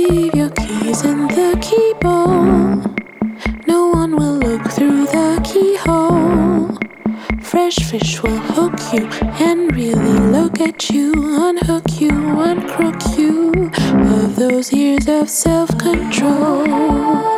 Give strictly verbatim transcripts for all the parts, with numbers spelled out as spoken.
Leave your keys in the keyboard. No one will look through the keyhole. Fresh fish will hook you and really look at you, unhook you, uncrook you of those years of self-control.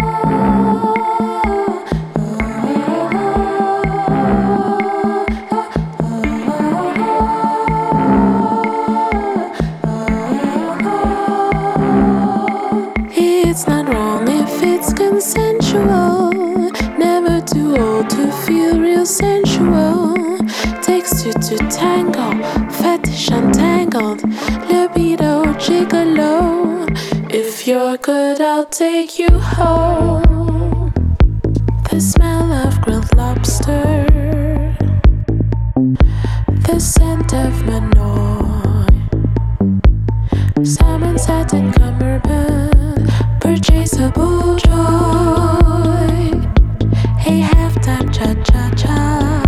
It's not wrong if it's consensual. Never too old to feel real sensual. Takes two to tango, fetish untangled, libido gigolo. If you're good, I'll take you home. The smell of grilled lobster, the scent of Manoi, salmon satin cummerbund, purchaseable joy. Hey, halftime cha-cha-cha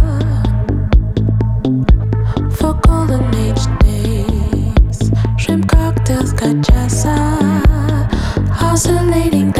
for golden age days. Shrimp cocktails, cachaça, oscillating